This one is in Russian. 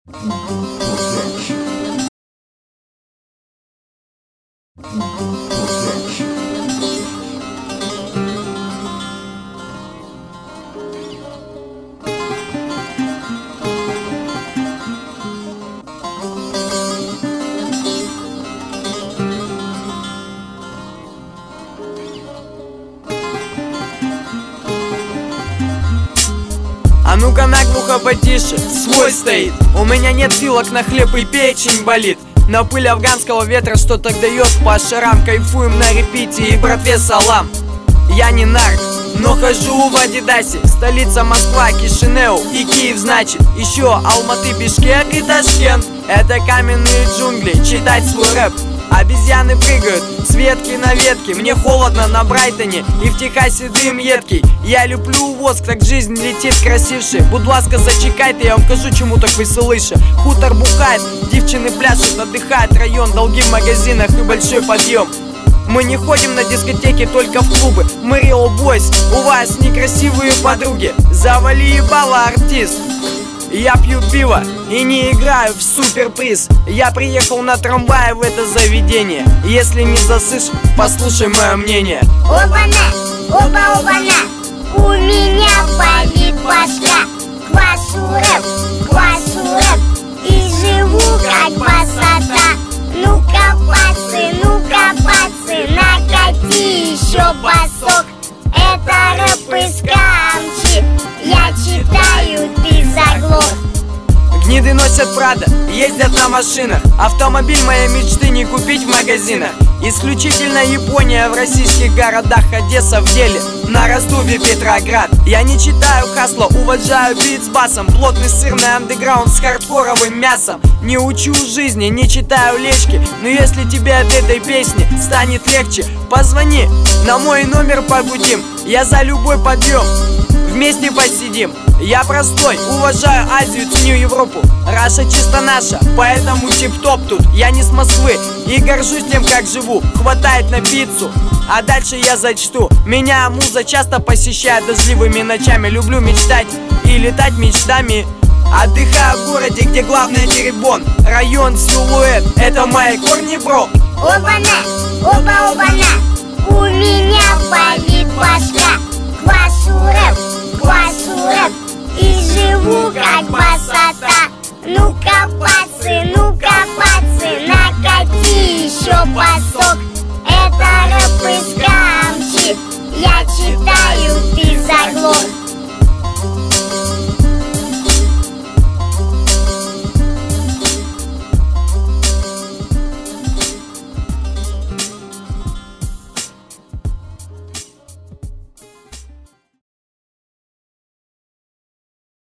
А ну-ка наглухо потише, свой стоит. У меня нет вилок на хлеб и печень болит. Но пыль афганского ветра что-то дает по шарам. Кайфуем на репите и братве салам. Я не нарк, но хожу в Адидасе. Столица Москва, Кишинев и Киев значит. Еще Алматы, Бишкек и Ташкент. Это каменные джунгли, читать свой рэп. Обезьяны прыгают с ветки на ветки. Мне холодно на Брайтоне и в Техасе дым едкий. Я люблю воск, так жизнь летит красивше. Будь ласка, зачекайте, я вам кажу, чему так веселыше. Хутор бухает, девчины пляшут, отдыхает район. Долги в магазинах и большой подъем. Мы не ходим на дискотеки, только в клубы. Мы real boys, у вас некрасивые подруги. Завали ебало, артист. Я пью пиво и не играю в суперприз. Я приехал на трамвае в это заведение. Если не засышь, послушай мое мнение. Оба-на, оба-оба-на, у меня болит башка. Квашу рэп, и живу как басата. Ну-ка, пацы, накати еще басок. Это рэп из Камчи, я читаю, ты заглох. Гниды носят Прада, ездят на машинах. Автомобиль моей мечты не купить в магазинах. Исключительно Япония в российских городах. Одесса в деле, на Ростове Петроград. Я не читаю хасло, уважаю бит с басом. Плотный сырный андеграунд с хардкоровым мясом. Не учу жизни, не читаю лечки. Но если тебе от этой песни станет легче, позвони, на мой номер погудим. Я за любой подъем, вместе посидим. Я простой, уважаю Азию, ценю Европу. Раша чисто наша, поэтому тип-топ тут. Я не с Москвы и горжусь тем, как живу. Хватает на пиццу, а дальше я зачту. Меня муза часто посещает дождливыми ночами. Люблю мечтать и летать мечтами. Отдыхаю в городе, где главный теребон. Район Силуэт, это мои корни, бро. Оба-на, оба-оба-на, у меня болит башка. Квашу рэп, и живу как басата. Ну-ка, пацы, накати еще басок. Это рэп из Камчи, я читаю, ты заглох.